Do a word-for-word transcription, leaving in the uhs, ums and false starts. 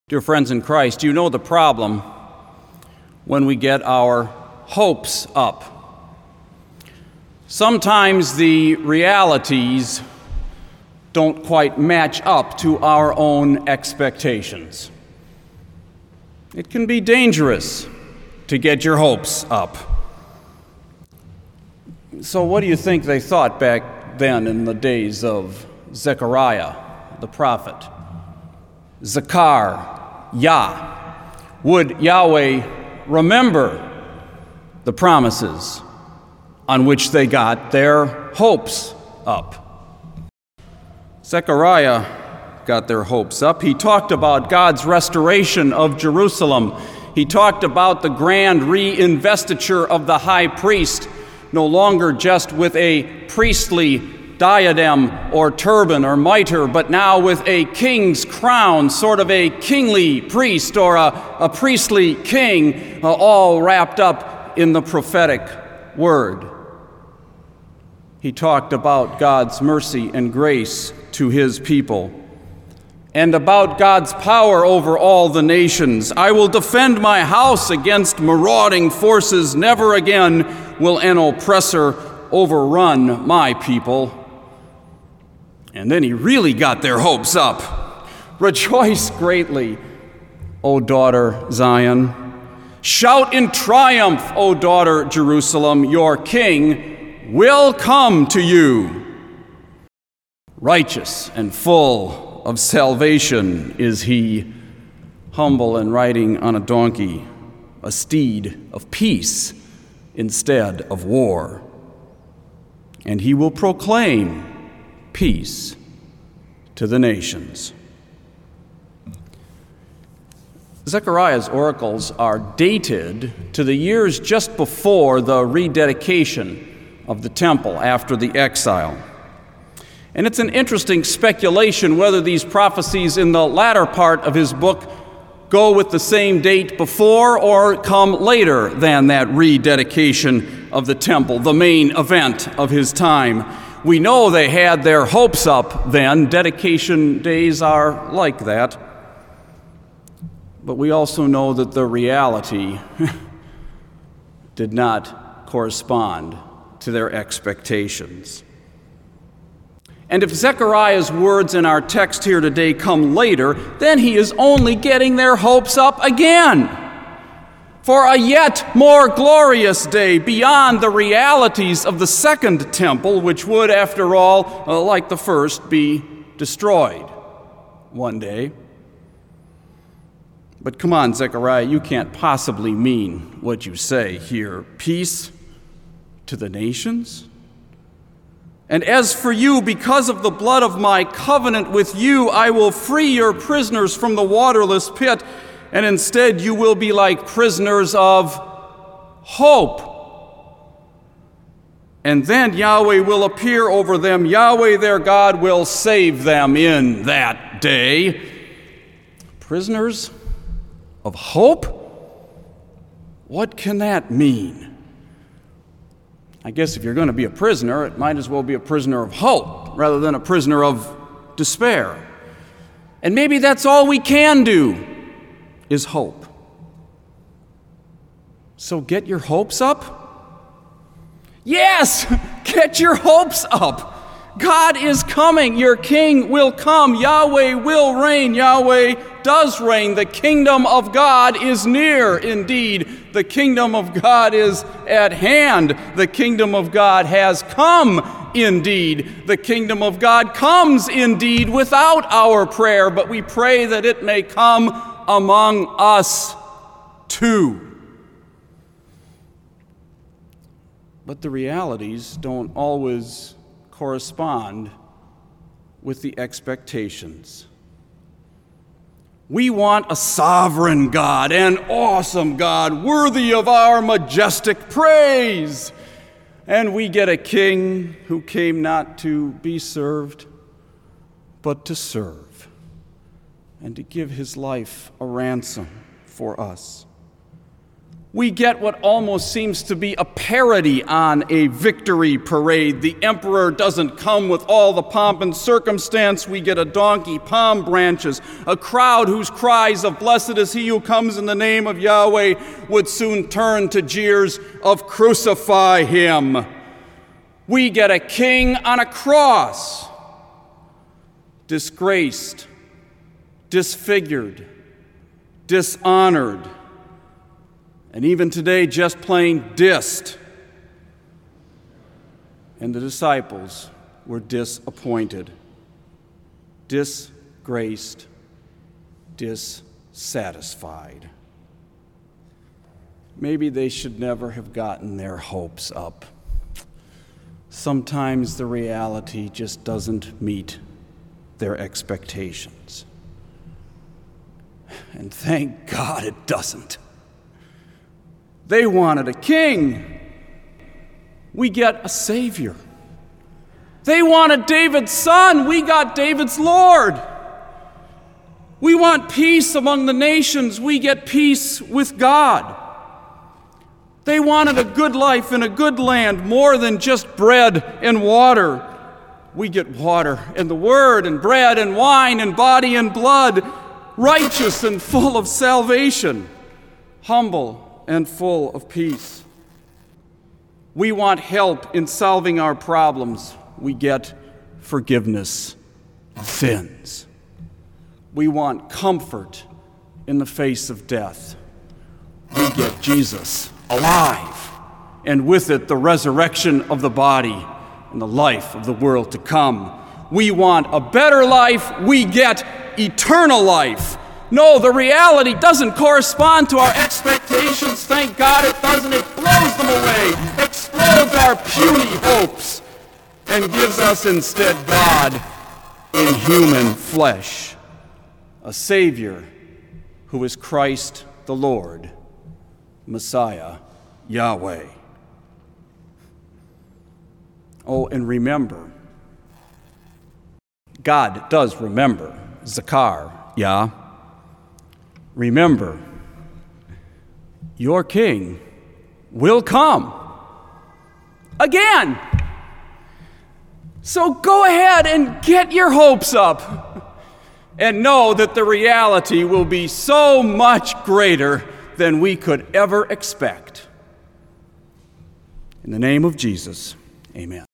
Dear friends in Christ, you know the problem when we get our hopes up. Sometimes the realities don't quite match up to our own expectations. It can be dangerous to get your hopes up. So what do you think they thought back then in the days of Zechariah, the prophet? Zakar, Yah. Would Yahweh remember the promises on which they got their hopes up? Zechariah got their hopes up. He talked about God's restoration of Jerusalem. He talked about the grand reinvestiture of the high priest, no longer just with a priestly diadem or turban or mitre, but now with a king's crown, sort of a kingly priest or a, a priestly king, uh, all wrapped up in the prophetic word. He talked about God's mercy and grace to his people and about God's power over all the nations. I will defend my house against marauding forces. Never again will an oppressor overrun my people. And then he really got their hopes up. Rejoice greatly, O daughter Zion. Shout in triumph, O daughter Jerusalem. Your king will come to you. Righteous and full of salvation is he, humble and riding on a donkey, a steed of peace instead of war. And he will proclaim peace to the nations. Zechariah's oracles are dated to the years just before the rededication of the temple after the exile. And it's an interesting speculation whether these prophecies in the latter part of his book go with the same date before or come later than that rededication of the temple, the main event of his time. We know they had their hopes up then. Dedication days are like that. But we also know that the reality did not correspond to their expectations. And if Zechariah's words in our text here today come later, then he is only getting their hopes up again for a yet more glorious day beyond the realities of the second temple, which would, after all, uh, like the first, be destroyed one day. But come on, Zechariah, you can't possibly mean what you say here. Peace to the nations? And as for you, because of the blood of my covenant with you, I will free your prisoners from the waterless pit, and instead you will be like prisoners of hope. And then Yahweh will appear over them. Yahweh their God will save them in that day. Prisoners of hope? What can that mean? I guess if you're going to be a prisoner, it might as well be a prisoner of hope rather than a prisoner of despair. And maybe that's all we can do is hope. So get your hopes up? Yes, get your hopes up. God is coming. Your king will come. Yahweh will reign. Yahweh does reign. The kingdom of God is near. Indeed, the kingdom of God is at hand. The kingdom of God has come. Indeed, the kingdom of God comes indeed without our prayer, but we pray that it may come among us too. But the realities don't always correspond with the expectations. We want a sovereign God, an awesome God, worthy of our majestic praise. And we get a king who came not to be served, but to serve, and to give his life a ransom for us. We get what almost seems to be a parody on a victory parade. The emperor doesn't come with all the pomp and circumstance. We get a donkey, palm branches, a crowd whose cries of "Blessed is he who comes in the name of Yahweh" would soon turn to jeers of "Crucify him." We get a king on a cross, disgraced, disfigured, dishonored, and even today, just plain dissed. And the disciples were disappointed, disgraced, dissatisfied. Maybe they should never have gotten their hopes up. Sometimes the reality just doesn't meet their expectations. And thank God it doesn't. They wanted a king. We get a Savior. They wanted David's son. We got David's Lord. We want peace among the nations. We get peace with God. They wanted a good life in a good land, more than just bread and water. We get water and the Word and bread and wine and body and blood, righteous and full of salvation, humble and full of peace. We want help in solving our problems. We get forgiveness of sins. We want comfort in the face of death. We get Jesus alive, and with it the resurrection of the body and the life of the world to come. We want a better life. We get eternal life. No, the reality doesn't correspond to our expectations. Thank God it doesn't. It blows them away, explodes our puny hopes, and gives us instead God in human flesh, a Savior who is Christ the Lord, Messiah, Yahweh. Oh, and remember, God does remember, Zakar, Yah. Remember, your king will come again. So go ahead and get your hopes up and know that the reality will be so much greater than we could ever expect. In the name of Jesus, amen.